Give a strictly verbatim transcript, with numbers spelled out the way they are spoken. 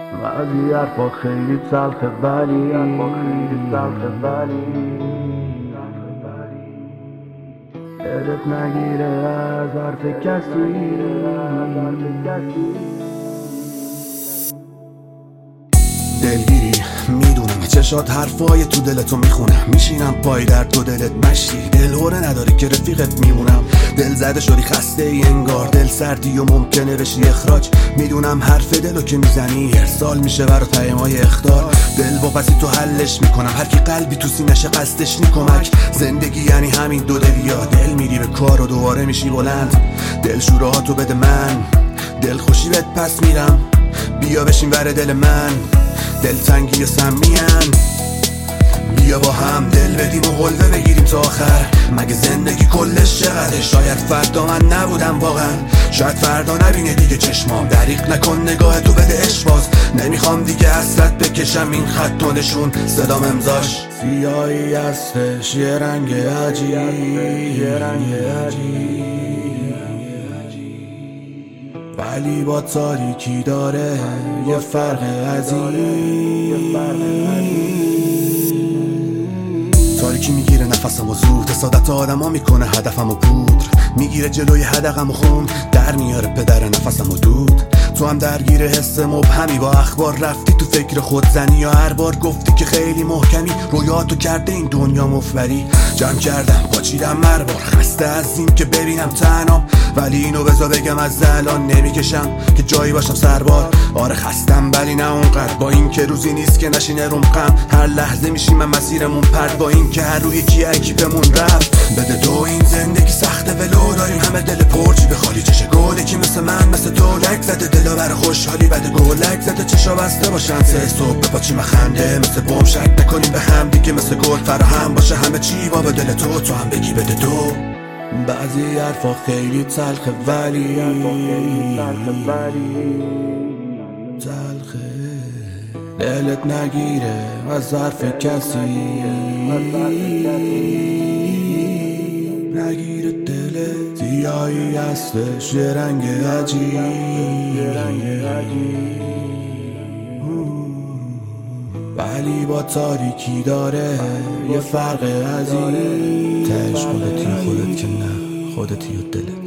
بعضی حرفات خیلی تلخه ولی خیلی تلخه ولی دلت نگیره از حرف کسی. دلگیری میدونم چشات حرفای تو دلتو میخونم، میشینم پای در تو دلت مشتی، دل هوره نداری که رفیقت میمونم. دل زده شدی خسته ای انگار، دل سردی و ممکنه بشی اخراج. میدونم حرف دلو که میزنی ارسال میشه برا پیمای اخطار. دل واپسی تو حلش میکنم، هر کی قلبی تو سینش قصدش نی کمک. زندگی یعنی همین دو دلیا، دل میری به کار و دوباره میشی بلند. دل شورهاتو بده من، دل خوشی بهت پس میرم، بیا بشین بر دل من. دل تنگی و سمین، بیا با هم دل بدیم و قلبه بگیریم تا آخر. مگه زندگی کلش چقدره؟ شاید فردا من نبودم واقعا، شاید فردا نبینه دیگه چشمام. دریغ نکن نگاه تو بده اشواز، نمیخوام دیگه حسرت بکشم این خط و نشون صدام امضاش. سیاهی هستش یه رنگ عجیب، یه رنگ عجیب، ولی با تاریکی داره یه فرق عظیم. تاریکی میگیره نفسم و زود، حسادت آدم ها میکنه هدفم و پودر، میگیره جلوی هدقم و خون، در میاره پدر نفسم و دود. تو هم درگیر حس مبهمی، با اخبار رفتی تو فکر خودزنی، یا هر بار گفتی که خیلی محکمی، رویاتو کرده این دنیا مفبری. جمع کردم پاچیدم مربار، خسته از این که ببینم تنام، ولی اینو بذار بگم از الان نمیکشم که جایی باشم سربار. آره خستم ولی نه اونقدر، با این که روزی نیست که نشینه رمقم، هر لحظه میشیم من مسیرمون پرد، با این که هر روی یکی اکیپمون رفت. بده دو این زندگی سخته ولو داریم همه دل پرچی به خالی چشه گل، یکی مثل من مثل تو لک زده دلا بر خوشحالی بده گلک زده چشا بسته باشن سه صبح بپاچیم خنده مثل بم، شک نکنیم به هم دیگه مثل گل فراهم باشه همه چی با دل تو، تو هم بگی بده دو. بعضی حرفا خیلی تلخه ولی تلخه، دلت نگیره از حرف کسی، نگیره دلت. سیاهی هستش یه رنگ عجیب، ولی با تاریکی داره یه فرق عظیم. تهش خودتی و خودت که نه، خودتی و دلت.